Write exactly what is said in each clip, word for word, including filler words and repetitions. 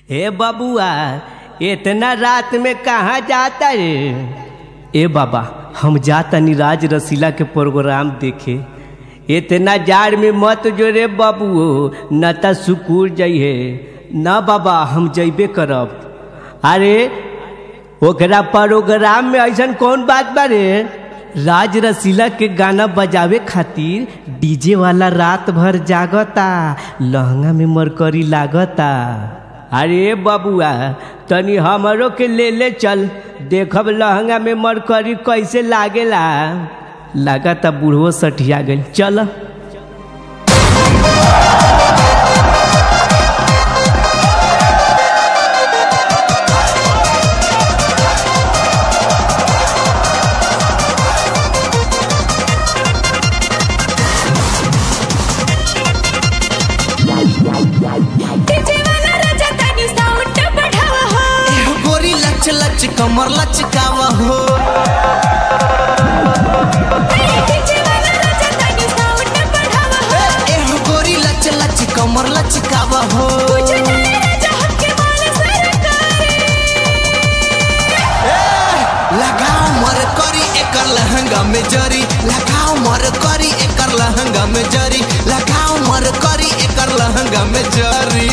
ए बबुआ इतना रात में कहाँ जाता रे? ए बाबा हम जाता राज रसीला के प्रोग्राम देखे। इतना जाड़ में मत जो रे बबुओ, न त सुकूर जाइए। न बाबा हम जइबे करब। अरे ओकरा प्रोग्राम में ऐसा कौन बात बा रे? राज रसीला के गाना बजावे खातिर डीजे वाला रात भर जागता, लहंगा में मरकरी लागता। अरे बबुआ तनी हमरो के ले ले चल, देखब लहंगा में मरकरी कैसे लागेला। लागता बूढ़ो सठिया गई। चल लच कमर लचकावा हो, एहो गोरी लच लच कमर लचकावा हो। लगाओ मर करी एकर लहंगा में जरी, लगाओ मर करी एकर लहंगा में जरी, लगाओ मर करी एकर लहंगा में जरी।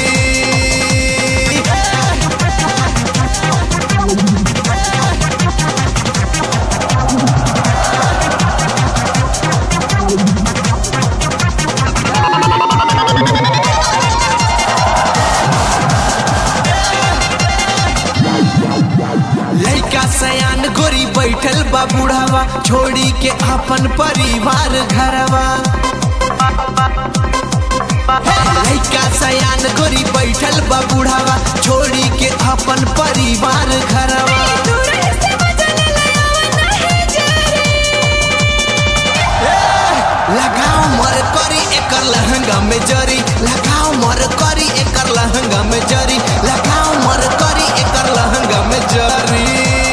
सयान गोरी बैठल बा बुढ़ावा, छोड़ी के अपन परिवार घरवा। लइका सयान गोरी बैठल बा बुढ़ावा, छोड़ी के अपन परिवार घरवा। लगाओ मर करी एकर लहंगा में जरी, लगाओ मर करी एकर लहंगा में जरी, लगाओ मर करी एकर लहंगा में जरी।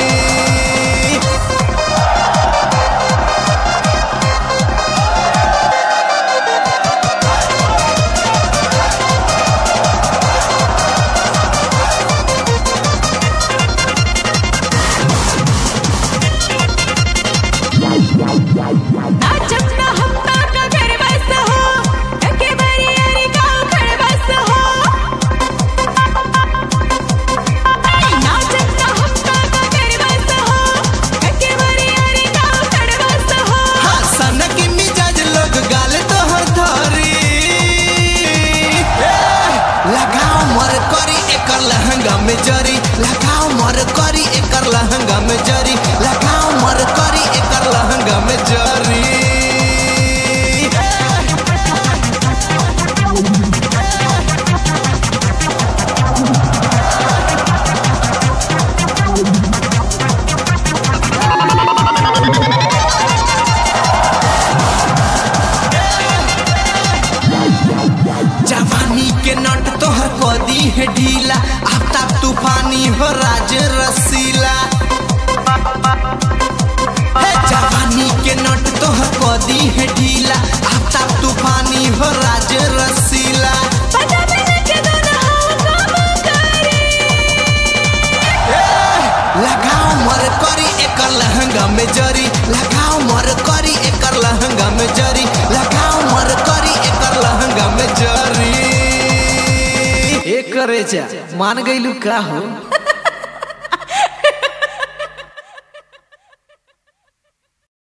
में जरी लगाओ मर करी एकर लहंगा में जरी, लगाओ मर करी एकर लहंगा में जरी। जवानी के नट तोहर कदी है ढीला, आफ्ताब तूफानी हो राज रसीला। जवानी के नट तोहर कदी है ढीला, आफ्ताब तूफानी हो राज रसीला। लगाओ मर करी एकर लहंगा में जरी, लगाओ मर करी एकर लहंगा में जरी, लगाओ मर करी एकर लहंगा में जरी। एक करे मान गईलू का हो।